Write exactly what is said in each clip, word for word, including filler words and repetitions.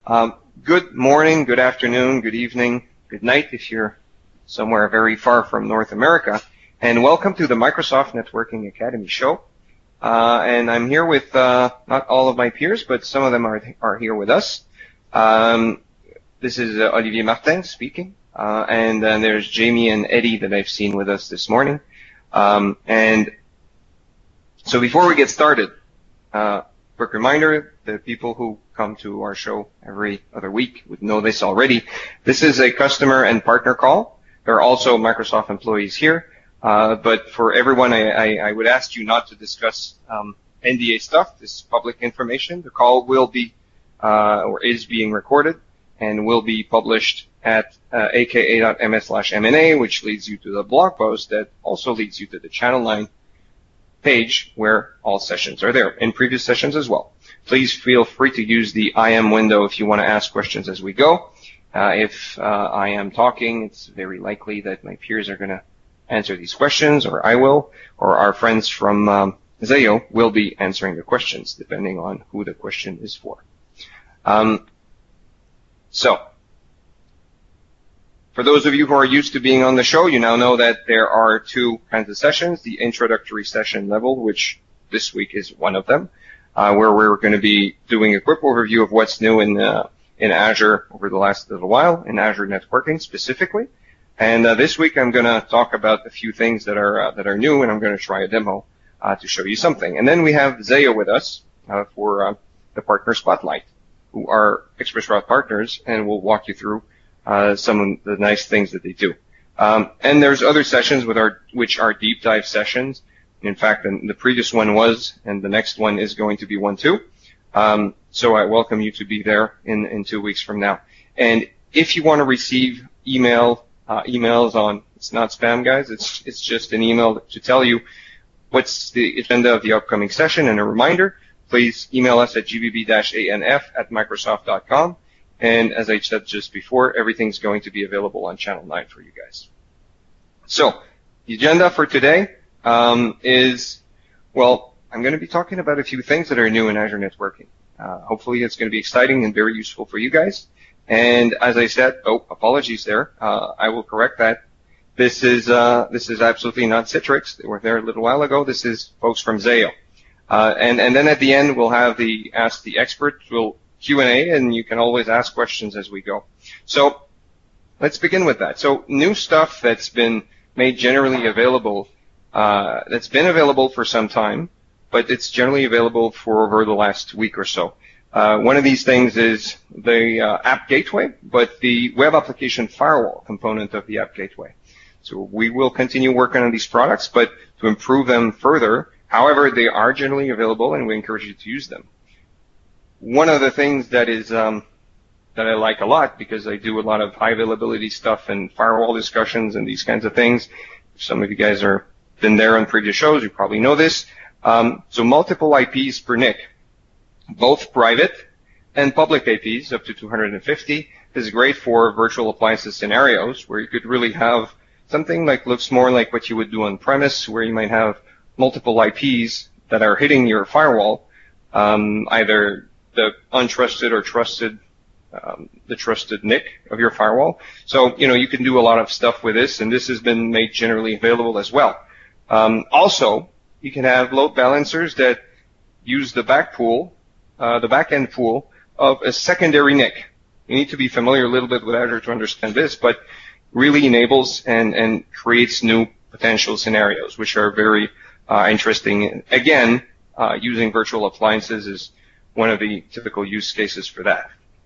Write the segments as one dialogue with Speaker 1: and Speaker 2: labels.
Speaker 1: Um, good morning, good afternoon, good evening, good night if you're somewhere very far from North America. And welcome to the Microsoft Networking Academy show. Uh, and I'm here with uh, not all of my peers, but some of them are, are here with us. Um, this is uh, Olivier Martin speaking. Uh, and then there's Jamie and Eddie that I've seen with us this morning. Um, and so before we get started, uh, quick reminder, the people who come to our show every other week would know this already. This is a customer and partner call. There are also Microsoft employees here. Uh, but for everyone, I, I, I would ask you not to discuss um, N D A stuff. This is public information. The call will be uh, or is being recorded and will be published at uh, aka.ms slash M&A, which leads you to the blog post that also leads you to the Channel nine page where all sessions are there, in previous sessions as well. Please feel free to use the I M window if you want to ask questions as we go. Uh, if uh, I am talking, it's very likely that my peers are going to answer these questions, or I will, or our friends from um, Zayo will be answering the questions, depending on who the question is for. Um, so, for those of you who are used to being on the show, you now know that there are two kinds of sessions. The introductory session level, which this week is one of them, uh, where we're going to be doing a quick overview of what's new in uh, in Azure over the last little while, in Azure networking specifically. And uh, this week I'm going to talk about a few things that are uh, that are new, and I'm going to try a demo uh, to show you something. And then we have Zayo with us uh, for uh, the Partner Spotlight, who are ExpressRoute partners, and will walk you through Uh, some of the nice things that they do. Um, and there's other sessions with our, which are deep dive sessions. In fact, the, the previous one was, and the next one is going to be one too. Um, so I welcome you to be there in, in two weeks from now. And if you want to receive email, uh, emails on, it's not spam, guys, it's, it's just an email to tell you what's the agenda of the upcoming session and a reminder, please email us at g b b dash a n f at microsoft dot com. And as I said just before, everything's going to be available on Channel nine for you guys. So, the agenda for today um, is, well, I'm going to be talking about a few things that are new in Azure networking. Uh, hopefully it's going to be exciting and very useful for you guys. And as I said, oh, apologies there, uh, I will correct that. This is uh, this is absolutely not Citrix. They were there a little while ago. This is folks from Zayo. Uh, and, and then at the end, we'll have the Ask the Expert. We'll Q and A, and you can always ask questions as we go. So let's begin with that. So new stuff that's been made generally available, uh, that's been available for some time, but it's generally available for over the last week or so. Uh, one of these things is the uh, App Gateway, but the Web Application Firewall component of the App Gateway. So we will continue working on these products, but to improve them further, however, they are generally available, and we encourage you to use them. One of the things that is um, that I like a lot, because I do a lot of high availability stuff and firewall discussions and these kinds of things. Some of you guys are been there on previous shows. You probably know this. Um, so multiple I Ps per N I C, both private and public I Ps up to two hundred fifty. This is great for virtual appliances scenarios where you could really have something like looks more like what you would do on premise, where you might have multiple I Ps that are hitting your firewall, um, either the untrusted or trusted, um, the trusted N I C of your firewall. So, you know, you can do a lot of stuff with this, and this has been made generally available as well. Um, also, you can have load balancers that use the back pool, uh, the back-end pool of a secondary N I C. You need to be familiar a little bit with Azure to understand this, but really enables and, and creates new potential scenarios, which are very uh, interesting. Again, uh, using virtual appliances is one of the typical use cases for that.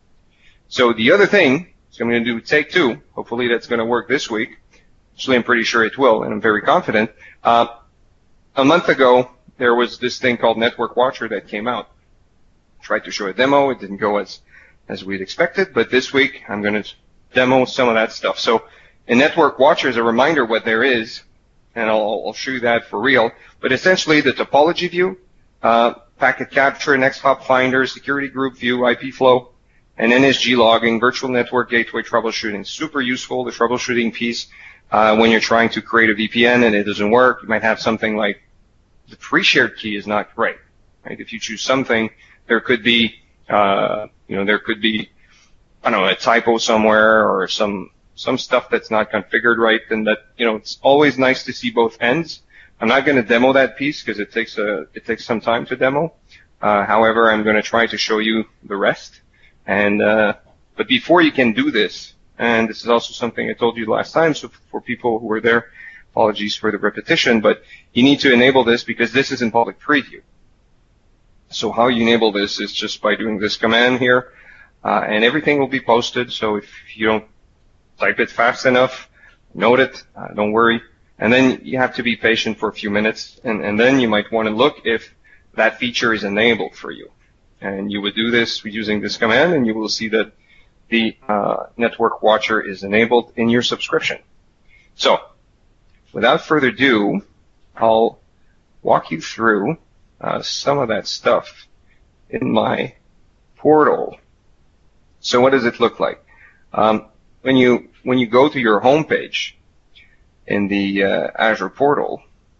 Speaker 1: So the other thing, so I'm going to do take two. Hopefully that's going to work this week. Actually, I'm pretty sure it will, and I'm very confident. Uh, a month ago, there was this thing called Network Watcher that came out. Tried to show a demo. It didn't go as, as we'd expected, but this week I'm going to demo some of that stuff. So in Network Watcher, as a reminder what there is, and I'll, I'll show you that for real, but essentially the topology view, uh, packet capture, next hop finder, security group view, I P flow, and N S G logging, virtual network gateway troubleshooting. Super useful, the troubleshooting piece, uh, when you're trying to create a V P N and it doesn't work. You might have something like the pre-shared key is not great, right? If you choose something, there could be, uh, you know, there could be I don't know, a typo somewhere or some some stuff that's not configured right, then that, you know, it's always nice to see both ends. I'm not going to demo that piece because it takes a it takes some time to demo. Uh, however, I'm going to try to show you the rest. And uh, but before you can do this, and this is also something I told you last time, so for people who were there, apologies for the repetition, but you need to enable this because this is in public preview. So how you enable this is just by doing this command here, uh, and everything will be posted. So if you don't type it fast enough, note it, uh, don't worry. And then you have to be patient for a few minutes, and, and then you might want to look if that feature is enabled for you. And you would do this using this command, and you will see that the uh, Network Watcher is enabled in your subscription. So, without further ado, I'll walk you through uh, some of that stuff in my portal. So what does it look like? Um, when you when you go to your home page in the uh, Azure portal,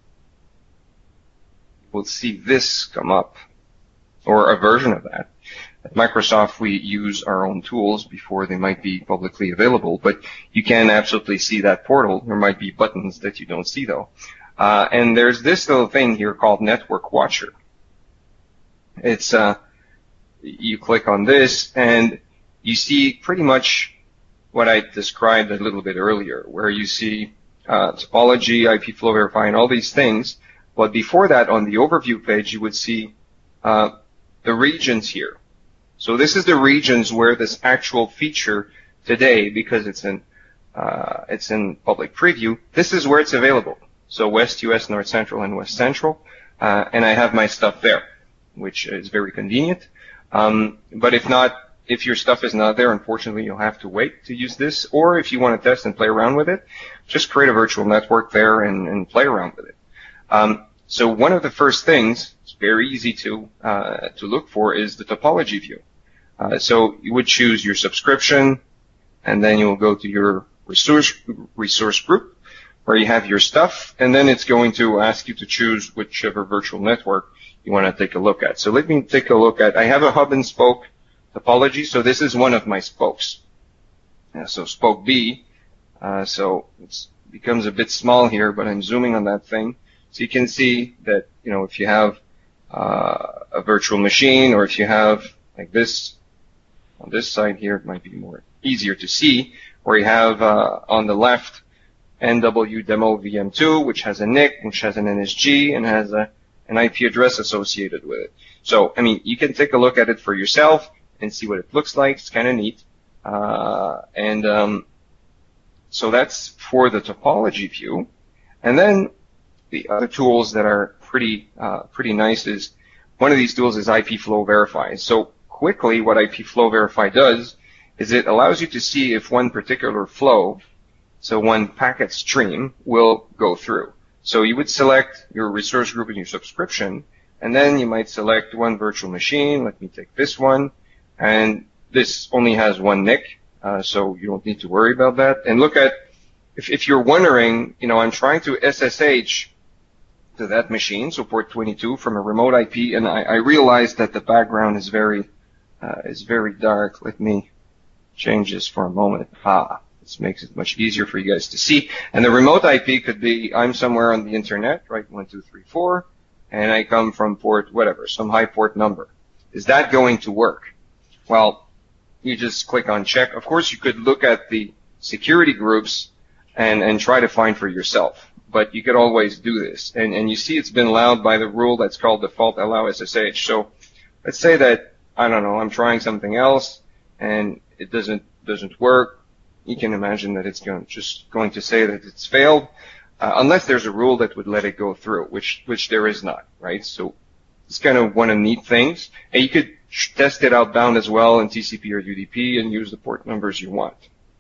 Speaker 1: you'll see this come up, or a version of that. At Microsoft, we use our own tools before they might be publicly available, but you can absolutely see that portal. There might be buttons that you don't see, though. Uh, and there's this little thing here called Network Watcher. It's uh, you click on this, and you see pretty much what I described a little bit earlier, where you see uh, topology, I P flow verify, and all these things. But before that, on the overview page, you would see uh, the regions here. So this is the regions where this actual feature today, because it's in uh, it's in public preview, this is where it's available. So West U S, North Central, and West Central, uh, and I have my stuff there, which is very convenient. Um, but if not, if your stuff is not there, unfortunately, you'll have to wait to use this. Or if you want to test and play around with it, just create a virtual network there and, and play around with it. Um, so one of the first things, it's very easy to uh, to look for, is the topology view. Uh, so you would choose your subscription, and then you will go to your resource resource group where you have your stuff, and then it's going to ask you to choose whichever virtual network you want to take a look at. So let me take a look at, I have a hub and spoke topology, so this is one of my spokes. Uh, so spoke B, uh, so it becomes a bit small here, but I'm zooming on that thing. So you can see that, you know, if you have uh, a virtual machine, or if you have like this on this side here, it might be more easier to see, where you have uh, on the left N W demo V M two, which has a N I C, which has an N S G, and has a, an I P address associated with it. So, I mean, you can take a look at it for yourself and see what it looks like. It's kind of neat. Uh, and um, so that's for the topology view. And then the other tools that are pretty uh, pretty nice is, one of these tools is I P flow verify. So quickly, what I P flow verify does is it allows you to see if one particular flow, so one packet stream, will go through. So you would select your resource group and your subscription, and then you might select one virtual machine. Let me take this one, and this only has one N I C, uh, so you don't need to worry about that. And look at, if, if you're wondering, you know, I'm trying to S S H to that machine, so port twenty-two from a remote I P, and I, I realized that the background is very uh, is very dark. Let me change this for a moment. Ah, this makes it much easier for you guys to see. And the remote I P could be, I'm somewhere on the internet, right, one, two, three, four, and I come from port whatever, some high port number. Is that going to work? Well, you just click on check. Of course, you could look at the security groups and, and try to find for yourself, but you could always do this. And, and you see it's been allowed by the rule that's called default allow S S H. So let's say that, I don't know, I'm trying something else and it doesn't doesn't work. You can imagine that it's going, just going to say that it's failed, uh, unless there's a rule that would let it go through, which which there is not, right? So it's kind of one of the neat things. And you could test it outbound as well in T C P or U D P and use the port numbers you want.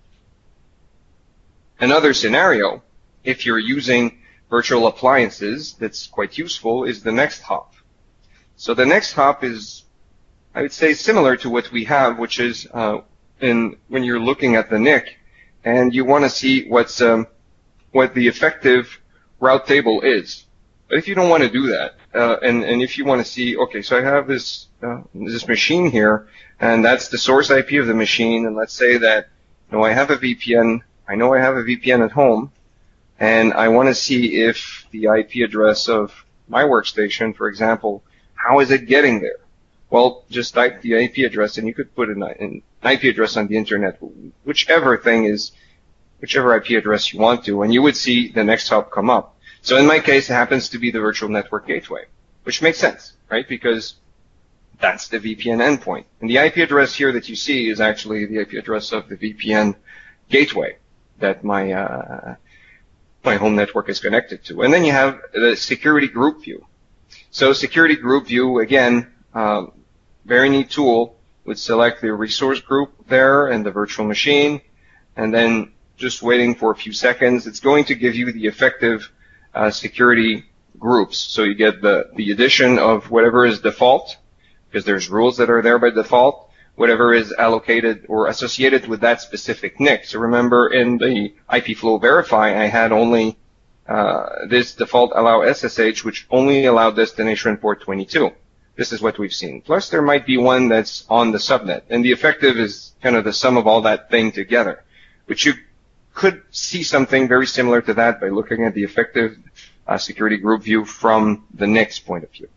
Speaker 1: Another scenario, if you're using virtual appliances, that's quite useful, is the next hop. So the next hop is, I would say, similar to what we have, which is uh, in when you're looking at the N I C and you want to see what's um, what the effective route table is. But if you don't want to do that, uh, and, and if you want to see, okay, so I have this, uh, this machine here, and that's the source I P of the machine, and let's say that, you know, I have a V P N, I know I have a V P N at home, and I want to see if the I P address of my workstation, for example, how is it getting there? Well, just type the I P address, and you could put an, an I P address on the internet, whichever thing is, whichever I P address you want to, and you would see the next hop come up. So in my case, it happens to be the virtual network gateway, which makes sense, right? Because that's the V P N endpoint. And the I P address here that you see is actually the I P address of the V P N gateway that my uh, my home network is connected to. And then you have the security group view. So security group view, again, um, very neat tool. Would select the resource group there and the virtual machine, and then just waiting for a few seconds, it's going to give you the effective uh, security groups. So you get the, the addition of whatever is default, because there's rules that are there by default, whatever is allocated or associated with that specific N I C. So remember, in the I P flow verify, I had only uh, this default allow S S H, which only allowed destination port twenty-two. This is what we've seen. Plus, there might be one that's on the subnet, and the effective is kind of the sum of all that thing together, which you could see something very similar to that by looking at the effective uh, security group view from the N I C's point of view.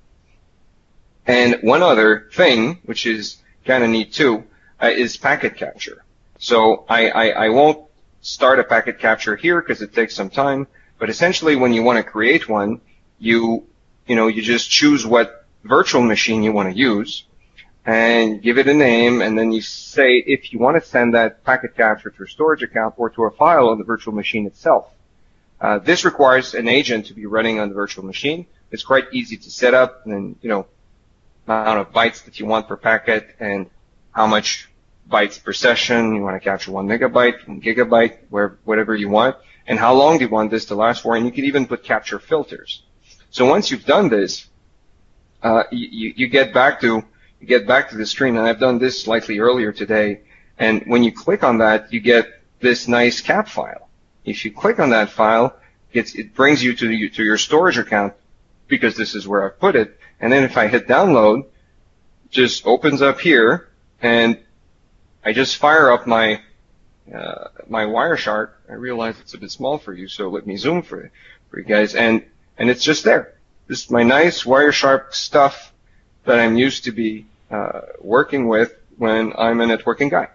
Speaker 1: And one other thing, which is kind of neat too, uh, is packet capture. So I, I, I won't start a packet capture here because it takes some time, but essentially when you want to create one, you, you know, you just choose what virtual machine you want to use, and give it a name, and then you say if you want to send that packet capture to a storage account or to a file on the virtual machine itself. Uh, this requires an agent to be running on the virtual machine. It's quite easy to set up, and then, you know, amount of bytes that you want per packet, and how much bytes per session. You want to capture one megabyte, one gigabyte, where, whatever you want, and how long do you want this to last for, and you can even put capture filters. So once you've done this, uh, you, you get back to You get back to the screen, and I've done this slightly earlier today, and when you click on that, you get this nice cap file. If you click on that file, it's, it brings you to, the, to your storage account, because this is where I've put it, and then if I hit download, it just opens up here, and I just fire up my uh, my Wireshark. I realize it's a bit small for you, so let me zoom for, for you guys, and, and it's just there. This is my nice Wireshark stuff that I'm used to be uh, working with when I'm a networking guy.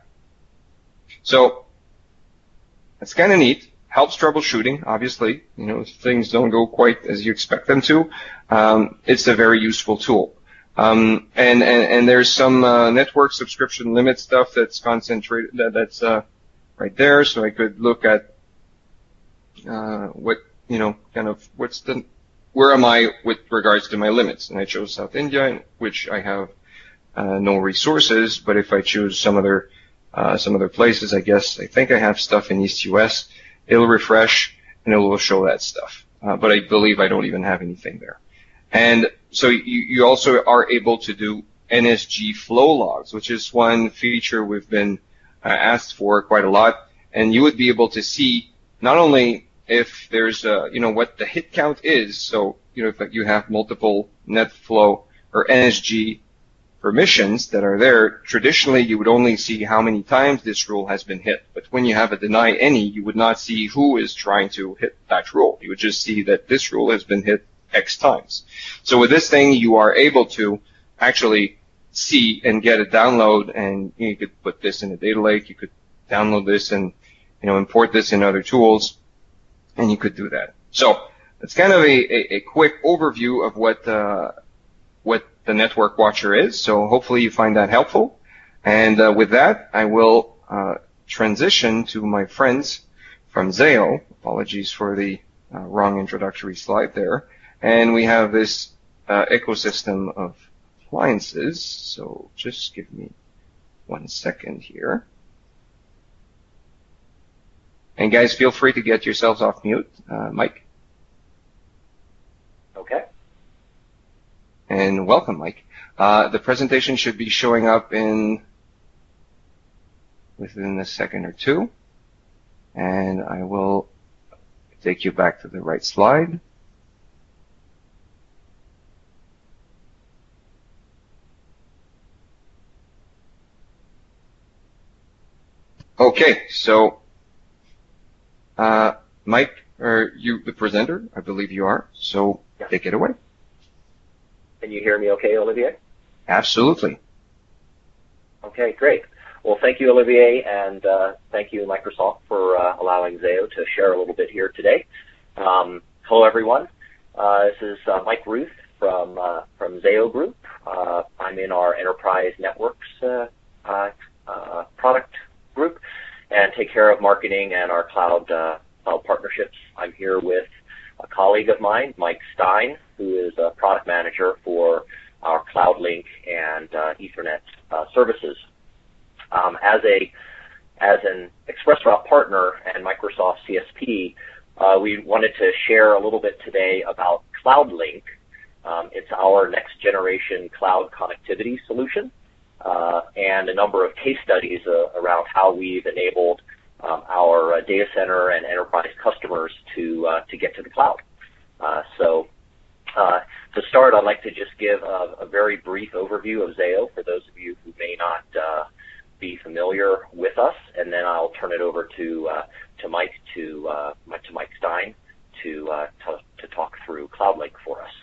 Speaker 1: So it's kind of neat. Helps troubleshooting, obviously. You know, if things don't go quite as you expect them to, um, it's a very useful tool. Um, and, and and there's some uh, network subscription limit stuff that's concentrated. That, that's uh, right there. So I could look at uh, what you know, kind of what's the where am I with regards to my limits? And I chose South India, in which I have uh, no resources. But if I choose some other uh, some other places, I guess I think I have stuff in East U S. It'll refresh and it will show that stuff. Uh, but I believe I don't even have anything there. And so you, you also are able to do N S G flow logs, which is one feature we've been uh, asked for quite a lot. And you would be able to see not only if there's, uh, you know, what the hit count is. So, you know, if you have multiple net flow or N S G permissions that are there, traditionally you would only see how many times this rule has been hit. But when you have a deny any, you would not see who is trying to hit that rule. You would just see that this rule has been hit X times. So with this thing, you are able to actually see and get a download, and you could put this in a data lake. You could download this and, you know, import this in other tools. And you could do that. So it's kind of a, a, a quick overview of what uh, what the Network Watcher is. So hopefully you find that helpful. And uh, with that, I will uh, transition to my friends from Zayo. Apologies for the uh, wrong introductory slide there. And we have this uh, ecosystem of appliances. So just give me one second here. And guys, feel free to get yourselves off mute. Uh, Mike.
Speaker 2: Okay.
Speaker 1: And welcome, Mike. Uh, the presentation should be showing up in within a second or two. And I will take you back to the right slide. Okay, so uh, Mike, are you the presenter? I believe you are. So yeah. Take it away.
Speaker 2: Can you hear me okay, Olivier?
Speaker 1: Absolutely.
Speaker 2: Okay, great. Well, thank you, Olivier, and uh, thank you, Microsoft, for uh, allowing Zayo to share a little bit here today. Um, hello, everyone. Uh, this is uh, Mike Ruth from uh, from Zayo Group. Uh, I'm in our Enterprise Networks uh, uh, uh, product group and take care of marketing and our cloud uh, cloud partnerships. I'm here with a colleague of mine, Mike Stein, who is a product manager for our CloudLink and uh, Ethernet uh, services. Um, as a as an ExpressRoute partner and Microsoft C S P, uh, we wanted to share a little bit today about CloudLink. Um, it's our next generation cloud connectivity solution, uh, and a number of case studies uh, around how we've enabled um, our uh, data center and enterprise customers to uh, to get to the cloud. Uh, so. Uh, to start, I'd like to just give a, a very brief overview of Zayo for those of you who may not uh, be familiar with us, and then I'll turn it over to uh, to Mike to uh, to Mike Stein to, uh, to to talk through CloudLink for us.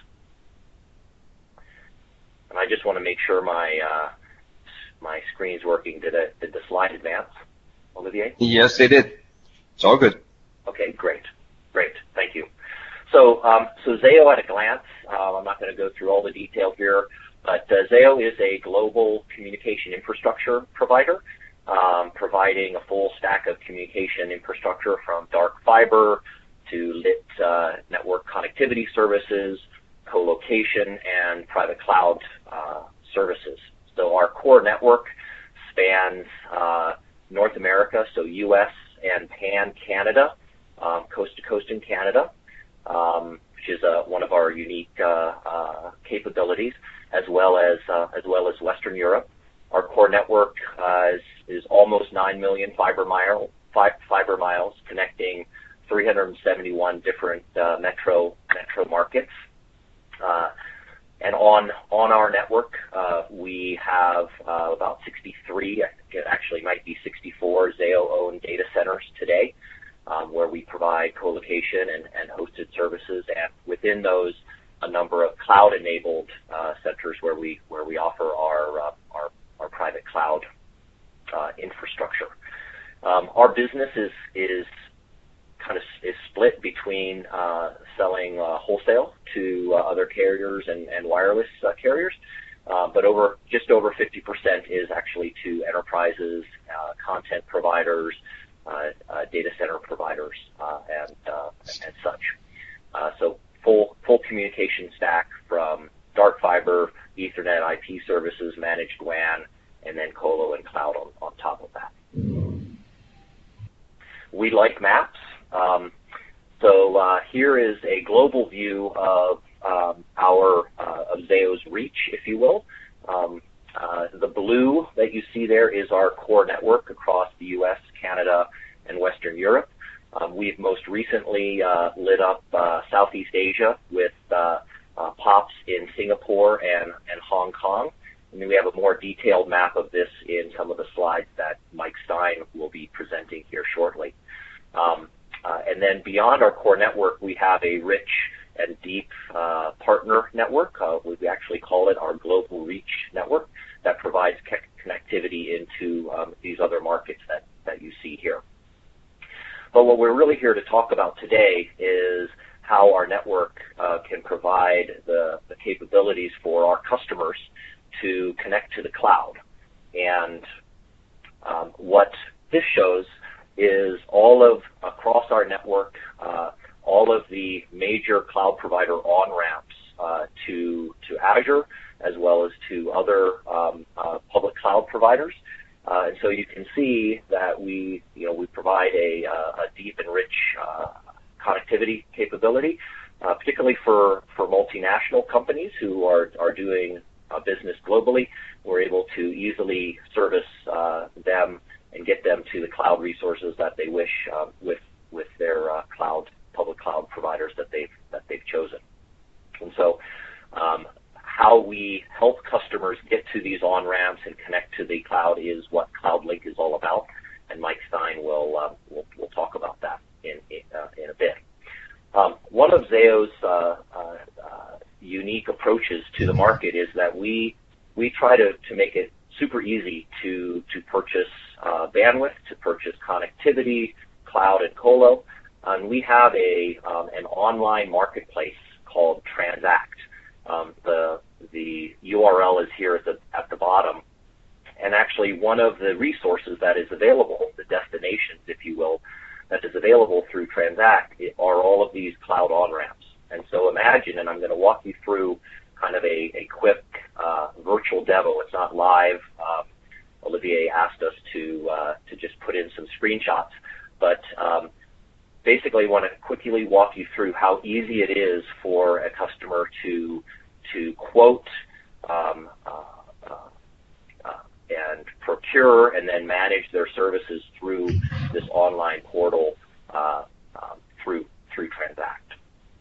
Speaker 2: And I just want to make sure my uh, my screen's working. Did it, did the slide advance, Olivier?
Speaker 1: Yes, they did. It's all good.
Speaker 2: Okay, great, great. Thank you. So, um, so Zayo at a glance, uh, I'm not going to go through all the detail here, but uh, Zayo is a global communication infrastructure provider, um, providing a full stack of communication infrastructure from dark fiber to lit uh, network connectivity services, co-location, and private cloud uh, services. So our core network spans uh, North America, so U S and Pan-Canada, um, coast to coast in Canada. Um, which is uh, one of our unique uh, uh, capabilities, as well as uh, as well as Western Europe. Our core network uh, is, is almost nine million fiber mile fi fiber miles, connecting three hundred seventy-one different uh, metro metro markets. Uh, and on on our network, uh, we have uh, about sixty-three. I think it actually might be sixty-four Zayo-owned data centers today. Um, where we provide co-location and, and hosted services, and within those, a number of cloud-enabled uh, centers where we where we offer our uh, our, our private cloud uh, infrastructure. Um, our business is is kind of is split between uh, selling uh, wholesale to uh, other carriers and, and wireless uh, carriers, uh, but over just over fifty percent is actually to enterprises, uh, content providers. Uh, uh, data center providers uh, and, uh, and such. Uh, so full full communication stack from dark fiber, Ethernet, I P services, managed W A N, and then colo and cloud on, on top of that. We like maps. Um, so uh, here is a global view of um, our uh, of Zayo's reach, if you will. Um, Uh, the blue that you see there is our core network across the U S, Canada, and Western Europe. Um, we've most recently uh, lit up uh, Southeast Asia with uh, uh, POPs in Singapore and, and Hong Kong. And then we have a more detailed map of this in some of the slides that Mike Stein will be presenting here shortly. Um, uh, and then beyond our core network, we have a rich and deep uh, partner network. Uh, we actually call it our Global Reach Network that provides connectivity into um, these other markets that, that you see here. But what we're really here to talk about today is how our network uh, can provide the, the capabilities for our customers to connect to the cloud. And um, what this shows is all of, across our network, uh, all of the major cloud provider on-ramps uh, to, to Azure, as well as to other um, uh, public cloud providers. Uh, and so you can see that we, you know, we provide a, uh, a deep and rich uh, connectivity capability, uh, particularly for, for multinational companies who are, are doing uh, business globally. We're able to easily service uh, them and get them to the cloud resources that they wish uh, with, with their uh, cloud, public cloud providers that they've, that they've chosen. And so um, how we help customers get to these on-ramps and connect to the cloud is what CloudLink is all about. and Mike Stein will, uh, will, will talk about that in, in, uh, in a bit. Um, one of Zayo's uh, uh, uh, unique approaches to the market is that we we try to, to make it super easy to to purchase uh, bandwidth, to purchase connectivity, cloud and colo, and we have a um, an online marketplace called Transact. Um, the the U R L is here at the at the bottom, and actually one of the resources that is available, the destinations, if you will, that is available through Transact are all of these cloud on-ramps. And so imagine, and I'm going to walk you through kind of a, a quick uh, virtual demo. It's not live. Um, Olivier asked us to uh, to just put in some screenshots, but um, basically I want to quickly walk you through how easy it is for a customer to to quote um, uh, uh, and procure and then manage their services through this online portal uh, um, through through Transact.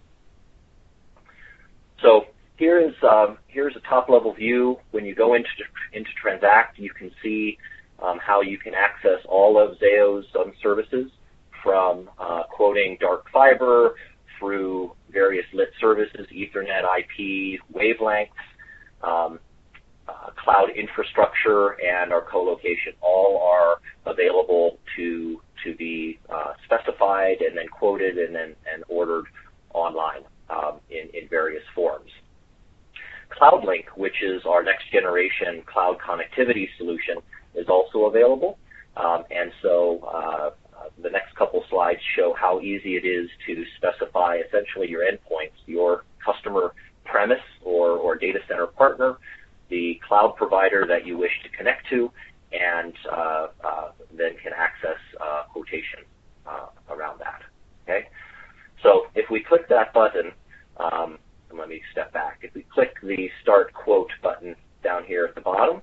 Speaker 2: So here is um, here's a top-level view. When you go into into Transact, you can see um, how you can access all of Zayo's um, services, from uh, quoting dark fiber through various lit services, Ethernet, I P, wavelengths, um, uh, cloud infrastructure, and our co-location. All are available to to be uh, specified and then quoted and then and ordered online um, in in various forms. CloudLink, which is our next generation cloud connectivity solution, is also available, um, and so uh, the next couple slides show how easy it is to specify essentially your endpoints, your customer premise or, or data center partner, the cloud provider that you wish to connect to, and uh, uh, then can access uh, quotation uh, around that. Okay, so if we click that button, um, and let me step back. If we click the Start Quote button down here at the bottom,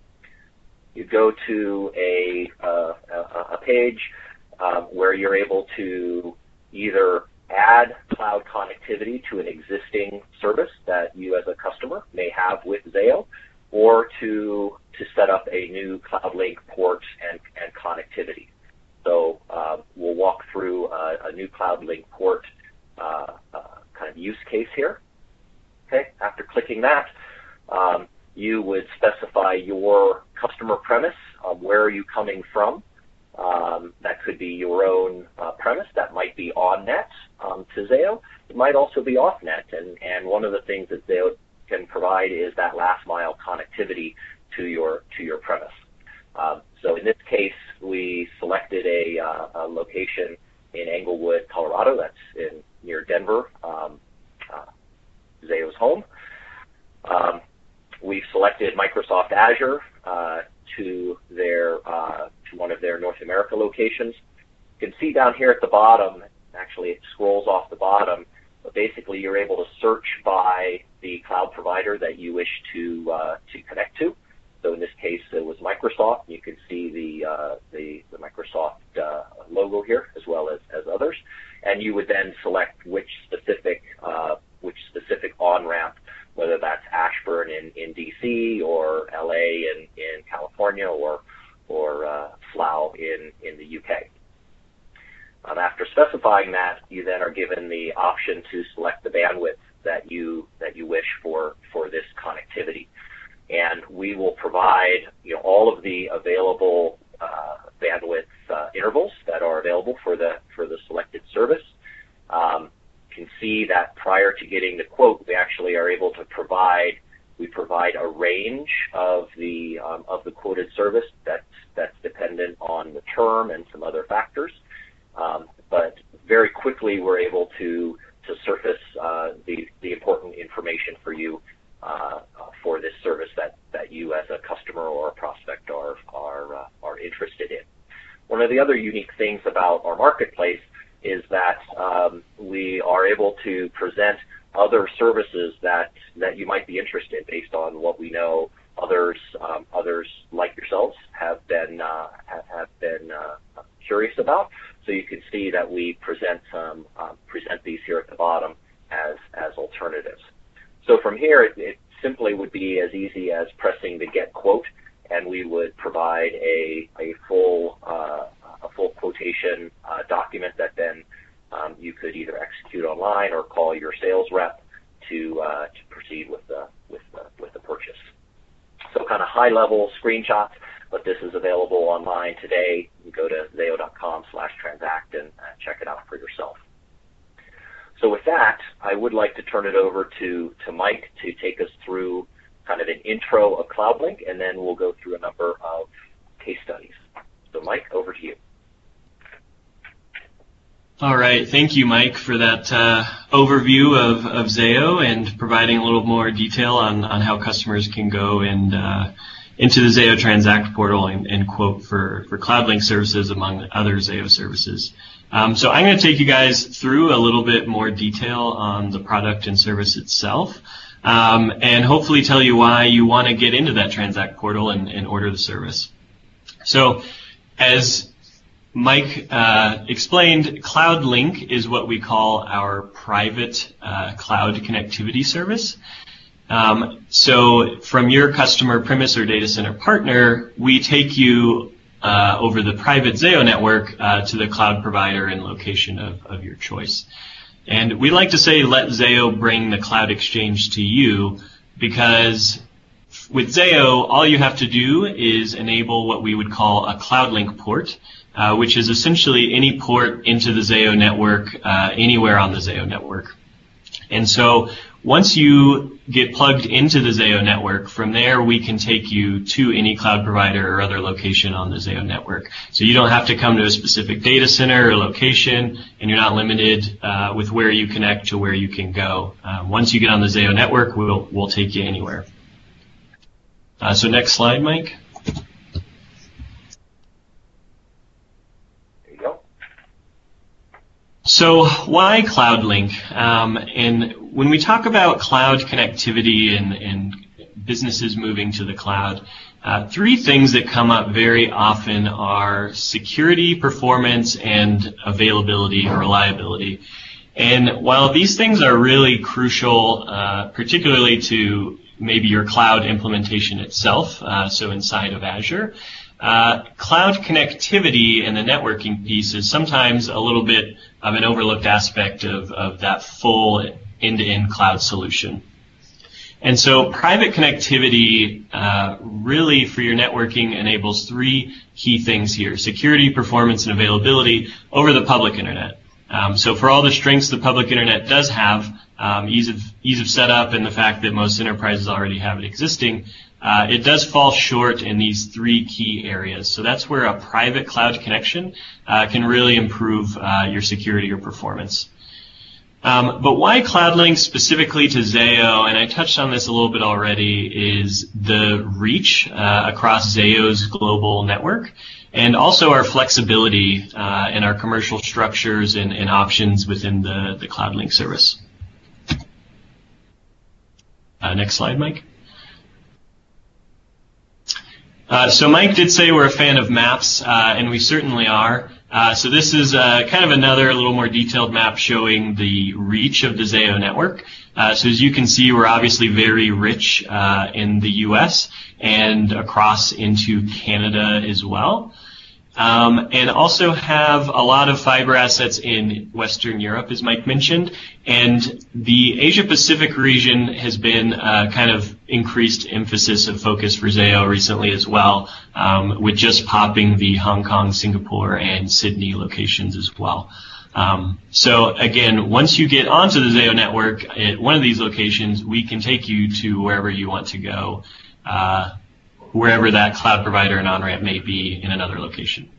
Speaker 2: you go to a, uh, a, a page um, where you're able to either add cloud connectivity to an existing service that you as a customer may have with Zayo, or to to set up a new CloudLink port and, and connectivity. So uh, we'll walk through a, a new CloudLink port uh, uh, kind of use case here. Okay, after clicking that, um, you would specify your customer premise. Um, where are you coming from? Um, that could be your own uh, premise. That might be on-net um, to Zayo. It might also be off-net, and, and one of the things that Zayo can provide is that last-mile connectivity to your to your premise. Um, so in this case, we selected a, uh, a location in Englewood, Colorado. That's in near Denver, um, uh, Zayo's home. Um, we've selected Microsoft Azure uh, to their uh, to one of their North America locations. You can see down here at the bottom, actually it scrolls off the bottom, but basically you're able to search by the cloud provider that you wish to uh, to connect to. So in this case, it was Microsoft. You can see the uh, the, the Microsoft uh, logo here, as well as, as others. And you would then select which specific uh, which specific on-ramp, whether that's Ashburn in, in D C or L A in, in California or or uh, Slough in, in the U K. Um, after specifying that, you then are given the option to select the bandwidth that you that you wish for for this connectivity. And we will provide, you know, all of the available uh, bandwidth uh, intervals that are available for the for the selected service. Um, you can see that prior to getting the quote, we actually are able to provide we provide a range of the um, of the quoted service that's that's dependent on the term and some other factors. Um, but very quickly, we're able to to surface uh, the the important information for you. Uh, uh, for this service that, that you as a customer or a prospect are are uh, are interested in. One of the other unique things about our marketplace is that um, we are able to present other services that that you might be interested in based on what we know others um, others like yourselves have been uh, have, have been uh, curious about. So you can see that we present some um, present these here at the bottom as as alternatives. So from here, it, it simply would be as easy as pressing the Get Quote, and we would provide a, a full uh, quotation uh, document that then um, you could either execute online or call your sales rep to uh, to proceed with the with the, with the purchase. So kind of high-level screenshots, but this is available online today. You go to zayo dot com slash transact and uh, check it out for yourself. So with that, I would like to turn it over to, to Mike to take us through kind of an intro of CloudLink, and then we'll go through a number of case studies. So Mike, over to you.
Speaker 3: All right. Thank you, Mike, for that uh, overview of, of Zayo and providing a little more detail on, on how customers can go and uh, into the Zayo Transact portal and, and quote for, for CloudLink services among other Zayo services. Um, so I'm going to take you guys through a little bit more detail on the product and service itself, um, and hopefully tell you why you want to get into that Transact portal and, and order the service. So as Mike uh, explained, CloudLink is what we call our private uh, cloud connectivity service. Um, so from your customer premise or data center partner, we take you uh, over the private Zayo network uh, to the cloud provider and location of, of your choice. And we like to say let Zayo bring the cloud exchange to you, because with Zayo, all you have to do is enable what we would call a CloudLink port, uh, which is essentially any port into the Zayo network uh, anywhere on the Zayo network. And so once you get plugged into the Zayo network, from there we can take you to any cloud provider or other location on the Zayo network. So you don't have to come to a specific data center or location, and you're not limited uh, with where you connect to where you can go. Um, once you get on the Zayo network, we'll, we'll take you anywhere. Uh, so next slide, Mike. So why CloudLink? Um, and when we talk about cloud connectivity and, and businesses moving to the cloud, uh, three things that come up very often are security, performance, and availability or reliability. And while these things are really crucial, uh, particularly to maybe your cloud implementation itself, uh, so inside of Azure, Uh, cloud connectivity and the networking piece is sometimes a little bit of an overlooked aspect of, of that full end-to-end cloud solution. And so private connectivity uh, really for your networking enables three key things here: security, performance, and availability over the public internet. Um, so for all the strengths the public internet does have, um, ease of ease of setup and the fact that most enterprises already have it existing, Uh, it does fall short in these three key areas. So that's where a private cloud connection uh, can really improve uh, your security or performance. Um, but why CloudLink specifically to Zayo, and I touched on this a little bit already, is the reach uh, across Zayo's global network, and also our flexibility uh, in our commercial structures and, and options within the, the CloudLink service. Uh, next slide, Mike. Uh, so Mike did say we're a fan of maps, uh, and we certainly are. Uh, so this is uh, kind of another, a little more detailed map showing the reach of the Zayo network. Uh, so as you can see, we're obviously very rich uh, in the U S and across into Canada as well. Um, and also have a lot of fiber assets in Western Europe, as Mike mentioned, and the Asia-Pacific region has been uh, kind of increased emphasis of focus for Zayo recently as well, um, with just popping the Hong Kong, Singapore, and Sydney locations as well. Um, so again, once you get onto the Zayo network at one of these locations, we can take you to wherever you want to go, uh, wherever that cloud provider and on-ramp may be in another location.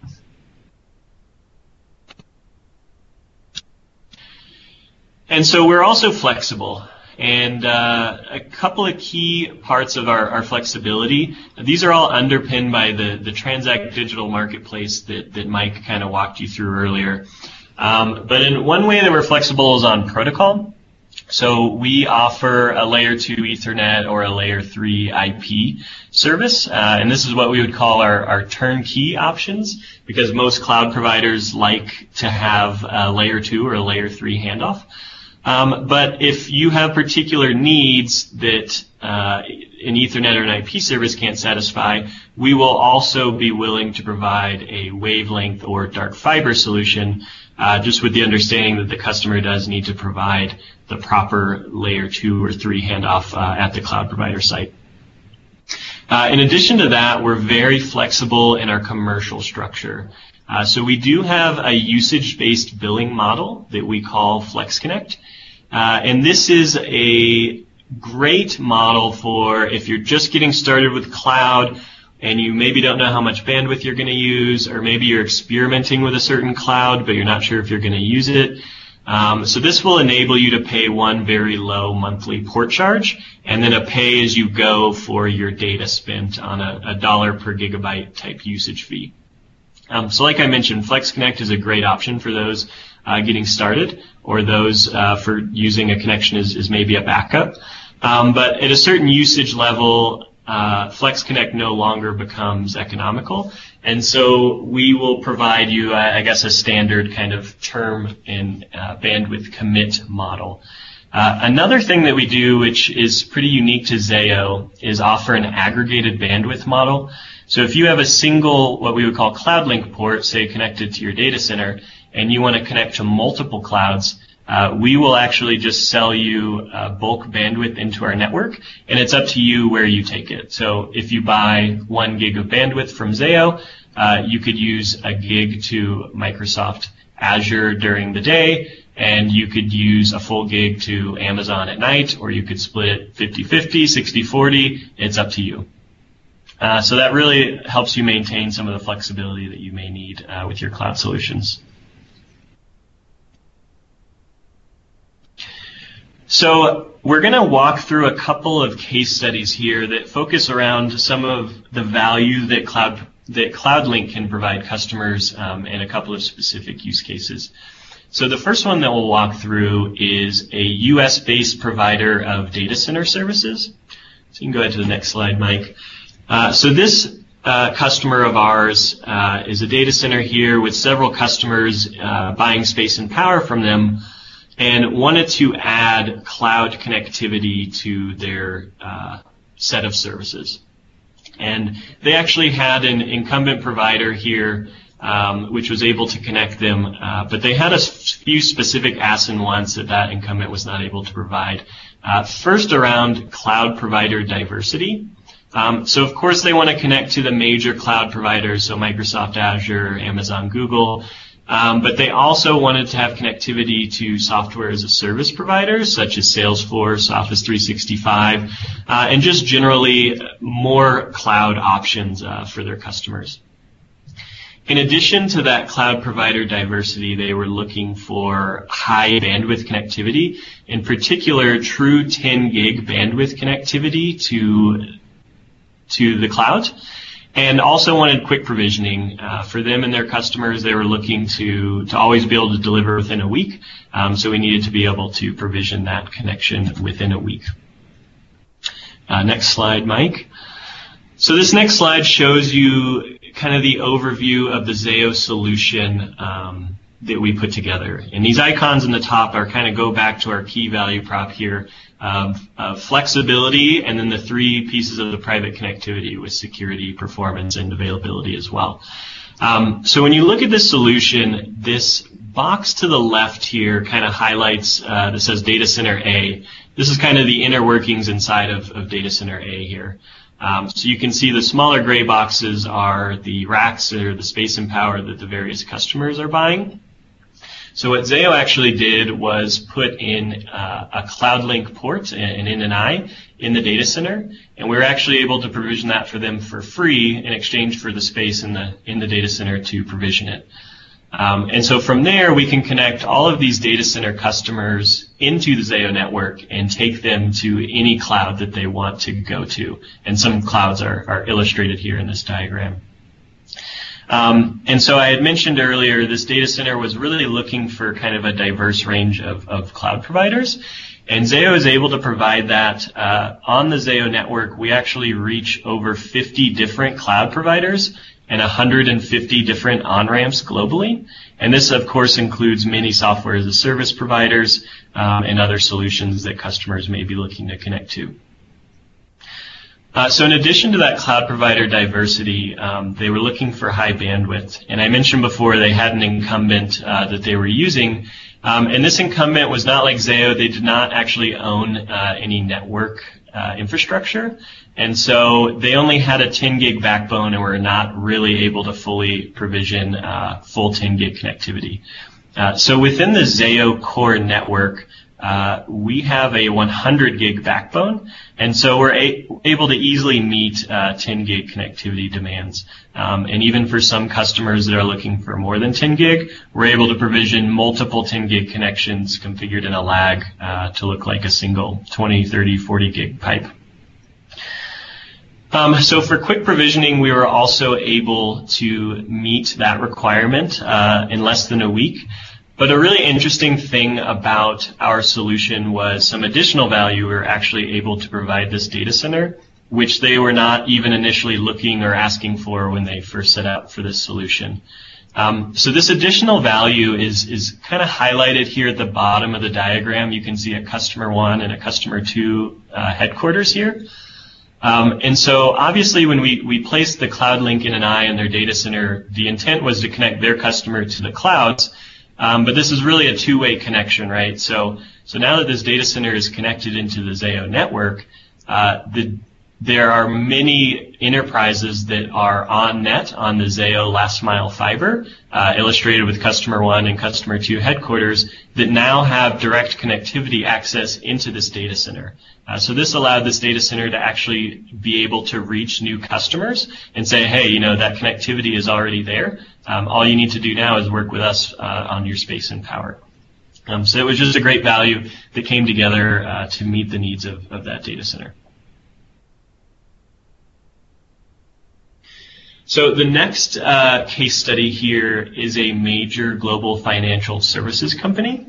Speaker 3: And so we're also flexible. And uh, a couple of key parts of our, our flexibility, these are all underpinned by the, the Transact Digital Marketplace that, that Mike kind of walked you through earlier. Um, but in one way that we're flexible is on protocol. So we offer a layer two Ethernet or a layer three I P service, uh, and this is what we would call our, our turnkey options, because most cloud providers like to have a layer two or a layer three handoff. Um, but if you have particular needs that uh, an Ethernet or an I P service can't satisfy, we will also be willing to provide a wavelength or dark fiber solution, uh, just with the understanding that the customer does need to provide the proper layer two or three handoff uh, at the cloud provider site. Uh, in addition to that, we're very flexible in our commercial structure. Uh, so we do have a usage-based billing model that we call FlexConnect. Uh, and this is a great model for if you're just getting started with cloud and you maybe don't know how much bandwidth you're going to use, or maybe you're experimenting with a certain cloud but you're not sure if you're going to use it. Um, so this will enable you to pay one very low monthly port charge and then a pay-as-you-go for your data spent on a, a dollar per gigabyte type usage fee. Um, so like I mentioned, FlexConnect is a great option for those uh, getting started, or those uh, for using a connection as, as maybe a backup. Um, but at a certain usage level, uh, FlexConnect no longer becomes economical. And so we will provide you, uh, I guess, a standard kind of term and uh, bandwidth commit model. Uh, another thing that we do, which is pretty unique to Zayo, is offer an aggregated bandwidth model. So if you have a single, what we would call CloudLink port, say connected to your data center, and you want to connect to multiple clouds, uh, we will actually just sell you uh, bulk bandwidth into our network, and it's up to you where you take it. So if you buy one gig of bandwidth from Zayo, uh, you could use a gig to Microsoft Azure during the day, and you could use a full gig to Amazon at night, or you could split it fifty fifty, sixty forty. It's up to you. Uh, so that really helps you maintain some of the flexibility that you may need uh, with your cloud solutions. So we're going to walk through a couple of case studies here that focus around some of the value that Cloud that CloudLink can provide customers um, and a couple of specific use cases. So the first one that we'll walk through is a U S-based provider of data center services. So you can go ahead to the next slide, Mike. Uh, so this uh, customer of ours uh, is a data center here with several customers uh, buying space and power from them, and wanted to add cloud connectivity to their uh, set of services. And they actually had an incumbent provider here um, which was able to connect them, uh, but they had a few specific asks and wants that that incumbent was not able to provide. Uh, first, around cloud provider diversity. Um, so of course they want to connect to the major cloud providers, so Microsoft Azure, Amazon, Google, um, but they also wanted to have connectivity to software as a service providers such as Salesforce, Office three sixty-five, uh, and just generally more cloud options uh, for their customers. In addition to that cloud provider diversity, they were looking for high bandwidth connectivity, in particular true ten gig bandwidth connectivity to to the cloud, and also wanted quick provisioning. Uh, for them and their customers, they were looking to, to always be able to deliver within a week, um, so we needed to be able to provision that connection within a week. Uh, next slide, Mike. So this next slide shows you kind of the overview of the Zayo solution um, that we put together. And these icons in the top are kind of go back to our key value prop here. Of, of flexibility, and then the three pieces of the private connectivity with security, performance, and availability as well. Um, so when you look at this solution, this box to the left here kind of highlights uh, that says Data Center A. This is kind of the inner workings inside of, of Data Center A here. Um, so you can see the smaller gray boxes are the racks or the space and power that the various customers are buying. So what Zayo actually did was put in uh, a CloudLink port, an N N I, in the data center, and we were actually able to provision that for them for free in exchange for the space in the in the data center to provision it. Um, and so from there, we can connect all of these data center customers into the Zayo network and take them to any cloud that they want to go to. And some clouds are, are illustrated here in this diagram. Um, and so I had mentioned earlier, this data center was really looking for kind of a diverse range of, of cloud providers. And Zayo is able to provide that. Uh, on the Zayo network, we actually reach over fifty different cloud providers and one hundred fifty different on-ramps globally. And this, of course, includes many software as a service providers, um, and other solutions that customers may be looking to connect to. Uh, so in addition to that cloud provider diversity, um, they were looking for high bandwidth. And I mentioned before they had an incumbent uh, that they were using. Um, and this incumbent was not like Zayo. They did not actually own uh, any network uh, infrastructure. And so they only had a ten gig backbone and were not really able to fully provision uh, full ten gig connectivity. Uh, so within the Zayo core network, Uh, we have a one hundred gig backbone, and so we're a able to easily meet uh, ten gig connectivity demands. Um, and even for some customers that are looking for more than ten gig, we're able to provision multiple ten gig connections configured in a lag uh, to look like a single twenty, thirty, forty gig pipe. Um, so for quick provisioning, we were also able to meet that requirement uh, in less than a week. But a really interesting thing about our solution was some additional value we were actually able to provide this data center, which they were not even initially looking or asking for when they first set out for this solution. Um, so this additional value is, is kind of highlighted here at the bottom of the diagram. You can see a customer one and a customer two uh, headquarters here. Um, and so obviously when we, we placed the CloudLink in an eye in their data center, the intent was to connect their customer to the clouds. Um, but this is really a two-way connection, right? So, so now that this data center is connected into the Zayo network, uh, the, there are many enterprises that are on net on the Zayo last mile fiber, uh, illustrated with customer one and customer two headquarters, that now have direct connectivity access into this data center. Uh, so this allowed this data center to actually be able to reach new customers and say, hey, you know, that connectivity is already there. Um, all you need to do now is work with us uh, on your space and power. Um, so it was just a great value that came together uh, to meet the needs of, of that data center. So the next uh, case study here is a major global financial services company.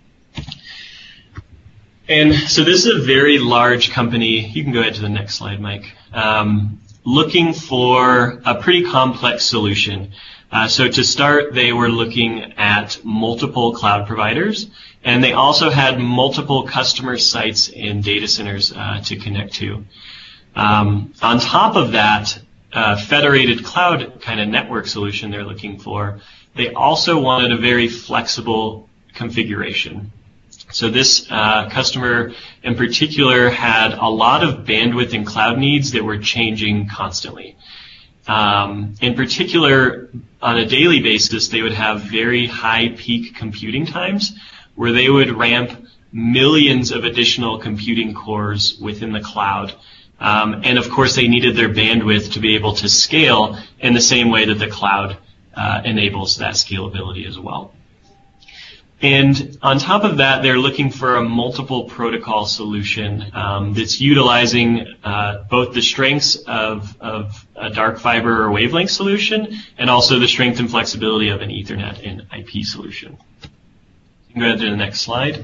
Speaker 3: And so this is a very large company. You can go ahead to the next slide, Mike. Um, looking for a pretty complex solution. Uh, so to start, they were looking at multiple cloud providers, and they also had multiple customer sites and data centers uh, to connect to. Um, on top of that, uh, federated cloud kind of network solution they're looking for, they also wanted a very flexible configuration. So this uh, customer in particular had a lot of bandwidth and cloud needs that were changing constantly. Um, in particular, on a daily basis, they would have very high peak computing times where they would ramp millions of additional computing cores within the cloud. Um, and of course, they needed their bandwidth to be able to scale in the same way that the cloud uh, enables that scalability as well. And on top of that, they're looking for a multiple protocol solution um, that's utilizing uh, both the strengths of, of a dark fiber or wavelength solution and also the strength and flexibility of an Ethernet and I P solution. You can go ahead to the next slide.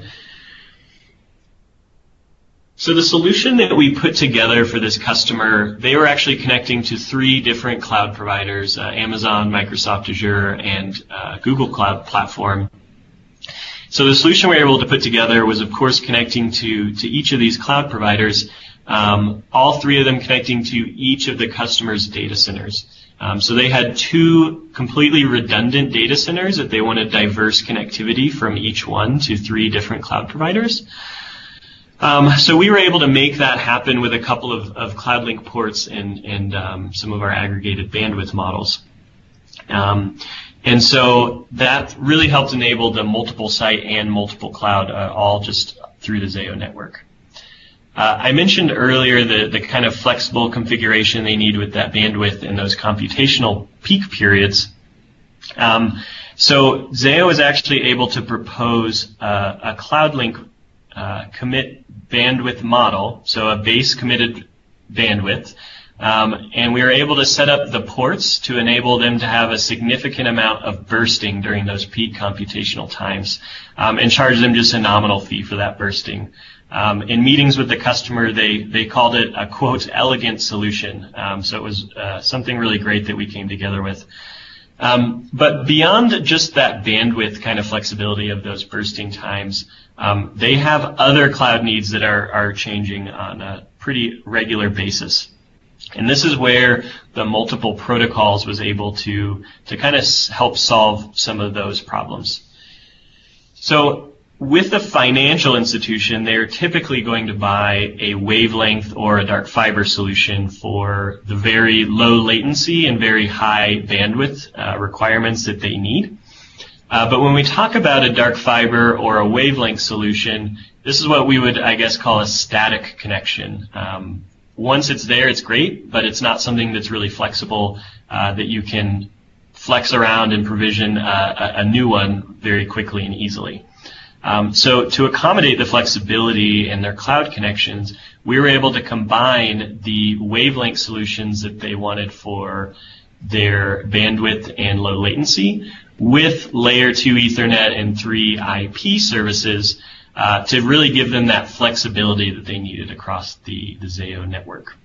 Speaker 3: So the solution that we put together for this customer, they were actually connecting to three different cloud providers, uh, Amazon, Microsoft Azure, and uh, Google Cloud Platform. So the solution we were able to put together was, of course, connecting to, to each of these cloud providers, um, all three of them connecting to each of the customer's data centers. Um, so they had two completely redundant data centers that they wanted diverse connectivity from each one to three different cloud providers. Um, so we were able to make that happen with a couple of, of CloudLink ports and, and um, some of our aggregated bandwidth models. Um, And so that really helped enable the multiple site and multiple cloud, uh, all just through the Zayo network. Uh, I mentioned earlier the, the kind of flexible configuration they need with that bandwidth and those computational peak periods. Um, so Zayo is actually able to propose uh, a CloudLink uh, commit bandwidth model, so a base committed bandwidth. Um, and we were able to set up the ports to enable them to have a significant amount of bursting during those peak computational times, um, and charge them just a nominal fee for that bursting. Um, in meetings with the customer, they, they called it a, quote, elegant solution. Um, so it was uh, something really great that we came together with. Um, but beyond just that bandwidth kind of flexibility of those bursting times, um, they have other cloud needs that are, are changing on a pretty regular basis. And this is where the multiple protocols was able to, to kind of help solve some of those problems. So with a financial institution, they're typically going to buy a wavelength or a dark fiber solution for the very low latency and very high bandwidth uh, requirements that they need. Uh, but when we talk about a dark fiber or a wavelength solution, this is what we would, I guess, call a static connection. Um, once it's there, it's great, but it's not something that's really flexible uh, that you can flex around and provision uh, a, a new one very quickly and easily. Um, so to accommodate the flexibility in their cloud connections, we were able to combine the wavelength solutions that they wanted for their bandwidth and low latency with layer two Ethernet and three I P services uh, to really give them that flexibility that they needed across the, the Zayo network.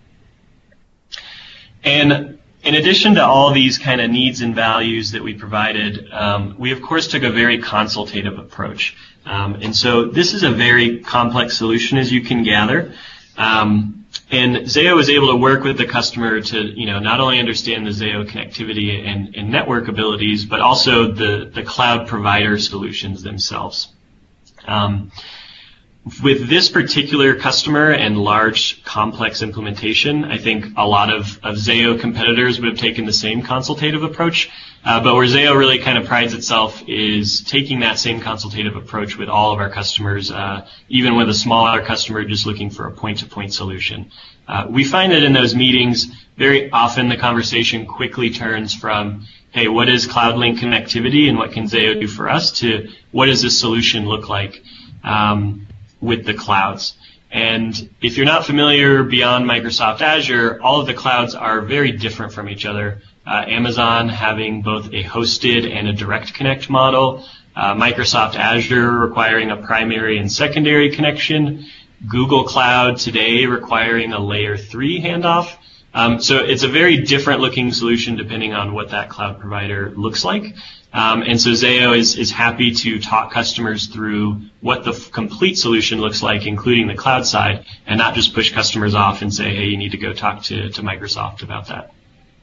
Speaker 3: And in addition to all these kind of needs and values that we provided, um, we of course took a very consultative approach. Um, and so this is a very complex solution, as you can gather. Um, and Zayo was able to work with the customer to, you know, not only understand the Zayo connectivity and, and network abilities, but also the, the cloud provider solutions themselves. Um, With this particular customer and large complex implementation, I think a lot of, of Zayo competitors would have taken the same consultative approach, uh, but where Zayo really kind of prides itself is taking that same consultative approach with all of our customers, uh, even with a smaller customer just looking for a point-to-point solution. Uh, we find that in those meetings, very often the conversation quickly turns from, hey, what is CloudLink connectivity and what can Zayo do for us, to what does this solution look like? Um, with the clouds. And if you're not familiar beyond Microsoft Azure, all of the clouds are very different from each other. Uh, Amazon having both a hosted and a direct connect model, uh, Microsoft Azure requiring a primary and secondary connection, Google Cloud today requiring a layer three handoff. Um, so it's a very different looking solution depending on what that cloud provider looks like. Um, and so Zayo is, is happy to talk customers through what the f- complete solution looks like, including the cloud side, and not just push customers off and say, hey, you need to go talk to, to Microsoft about that.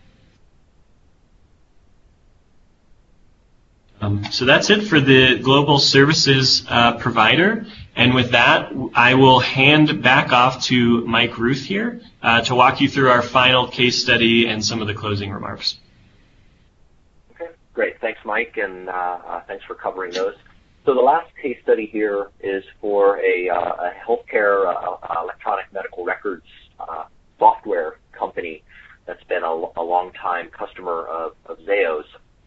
Speaker 3: Um, so that's it for the global services uh, provider. And with that, I will hand back off to Mike Ruth here uh, to walk you through our final case study and some of the closing remarks.
Speaker 2: Okay, great. Thanks, Mike, and uh, uh, thanks for covering those. So the last case study here is for a, uh, a healthcare uh, electronic medical records uh, software company that's been a, a long-time customer of, of Zayo's.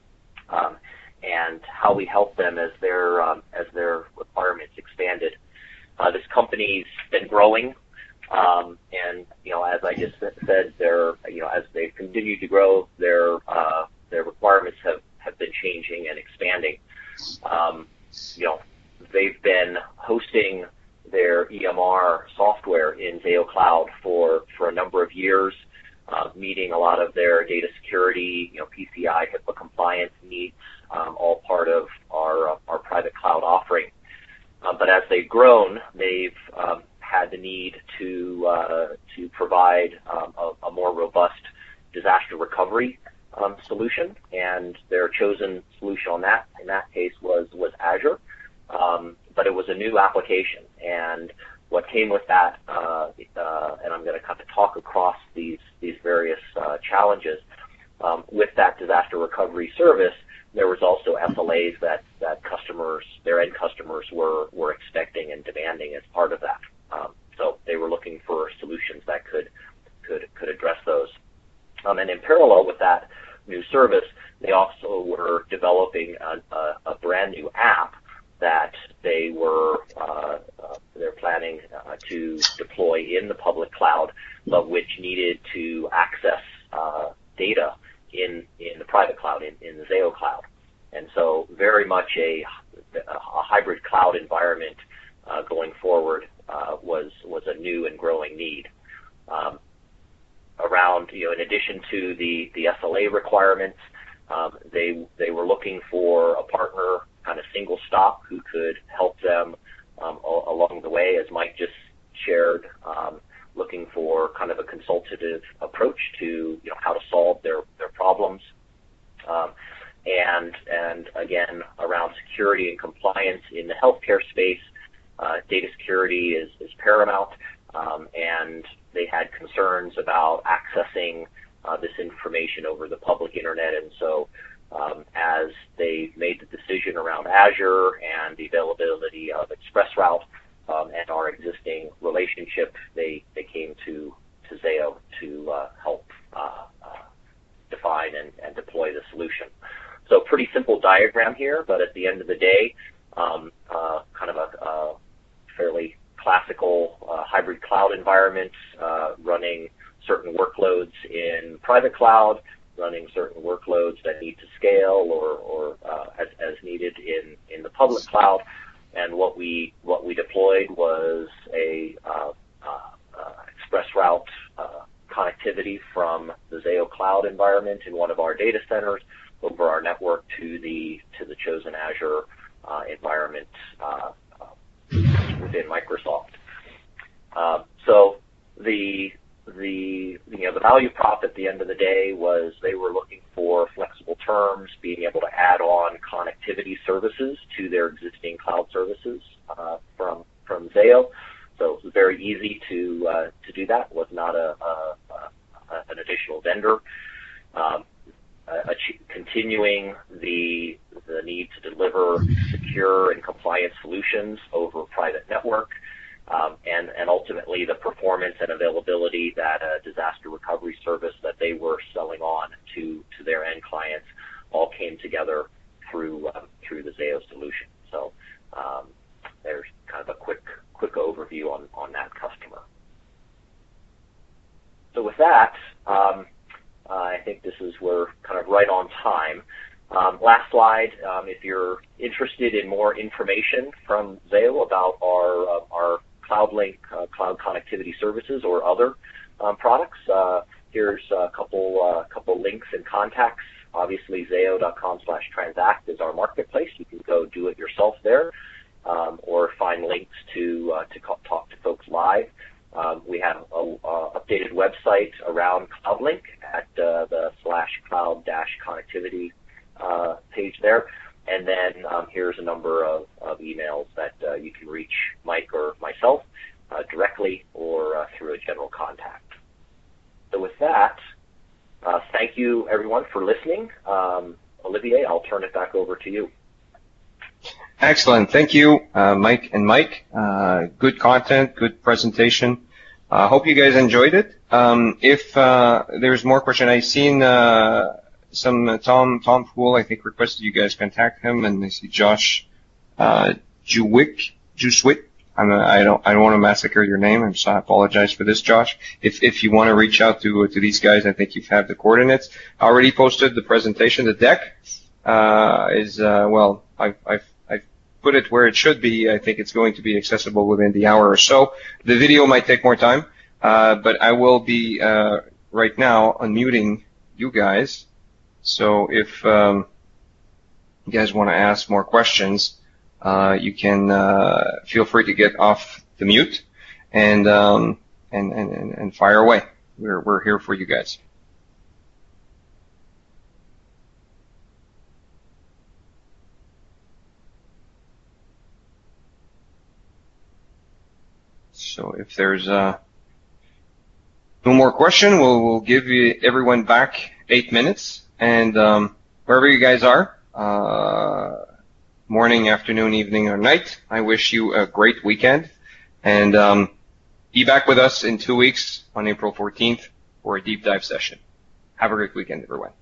Speaker 2: Um, and how we help them as their um, as their requirements expanded. Uh, this company's been growing, um, and you know, as I just said, they're you know, as they've continued to grow, their uh, their requirements have, have been changing and expanding. Um, you know, they've been hosting their E M R software in Zayo Cloud for for a number of years, uh, meeting a lot of their data security, you know, P C I, HIPAA compliance needs. Um, all part of our uh, our private cloud offering. Uh, but as they've grown, they've um, had the need to uh, to provide um, a, a more robust disaster recovery um, solution, and their chosen solution on that in that case was was Azure. Um, but it was a new application, and what came with that, uh, uh, and I'm going to kind of talk across these these various uh, challenges um, with that disaster recovery service. There was also S L As that, that customers, their end customers were, were expecting and demanding as part of that. Um, so they were looking for solutions that could, could, could address those. Um, and in parallel with that new service, they also were developing a, a, a brand new app that they were, uh, uh, they're planning uh, to deploy in the public cloud, but which needed to access, uh, data in, in the private cloud, in, in the Zayo cloud. And so very much a, a hybrid cloud environment uh, going forward uh, was, was a new and growing need. Um, around, you know, in addition to the, the S L A requirements, Um, they they were looking for a partner, kind of single stop, who could help them um, along the way, as Mike just shared. Um, looking for kind of a consultative approach to, you know, how to solve their their problems. Um, and and again, around security and compliance in the healthcare space, uh, data security is, is paramount. Um, and they had concerns about accessing uh, this information over the public internet. And so um, as they made the decision around Azure and the availability of ExpressRoute um, and our existing relationship, they, they came to, to Zayo to uh, help uh, uh, define and, and deploy the solution. So pretty simple diagram here, but at the end of the day, um, uh, kind of a, a fairly classical uh, hybrid cloud environment, uh, running certain workloads in private cloud, running certain workloads that need to scale or, or uh, as, as needed in, in the public cloud. And what we what we deployed was a uh, uh, uh, ExpressRoute uh, connectivity from the Zayo cloud environment in one of our data centers over our network to the to the chosen Azure uh, environment uh, uh, within Microsoft. Uh, so the the you know the value prop at the end of the day was they were looking for flexible terms, being able to add on connectivity services to their existing cloud services uh, from from Zayo. So it was very easy to uh, to do that. It was not a, a, a an additional vendor. Um, uh, continuing the the need to deliver secure and compliant solutions over private network. Um, and, and ultimately the performance and availability that a disaster recovery service that they were selling on to, to their end clients all came together through um, through the Zayo solution. So um, there's kind of a quick quick overview on, on that customer. So with that, um, uh, I think this is we're kind of right on time. Um, last slide, um, if you're interested in more information from Zayo about our uh, our CloudLink uh, cloud connectivity services or other um, products, uh, here's a couple uh, couple links and contacts. Obviously, zayo.com slash transact is our marketplace. You can go do it yourself there, um, or find links to uh, to talk to folks live. Um, we have a, a updated website around CloudLink at uh, the slash cloud dash connectivity uh, page there. And then um, here's a number of, of emails that uh, you can reach Mike or myself uh, directly or uh, through a general contact. So with that, uh, thank you everyone for listening. Um, Olivier, I'll turn it back over to you.
Speaker 1: Excellent. Thank you, uh, Mike and Mike. Uh, good content, good presentation. I uh, hope you guys enjoyed it. Um, if uh, there's more questions, I've seen uh, some uh, Tom Tom Poole, I think, requested you guys contact him, and I see Josh uh, Juwick, Juswick. I'm a, I don't I don't want to massacre your name. I'm sorry. I apologize for this, Josh. If if you want to reach out to to these guys, I think you have the coordinates. I already posted the presentation. The deck uh, is uh, well, I've I've I've put it where it should be. I think it's going to be accessible within the hour or so. The video might take more time, uh, but I will be uh, right now unmuting you guys. So if um, you guys want to ask more questions, uh, you can uh, feel free to get off the mute and um, and, and and fire away. We're we're here for you guys. So if there's uh, no more question, we'll we'll give you everyone back eight minutes. And um, wherever you guys are, uh, morning, afternoon, evening, or night, I wish you a great weekend. And um, be back with us in two weeks on April fourteenth for a deep dive session. Have a great weekend, everyone.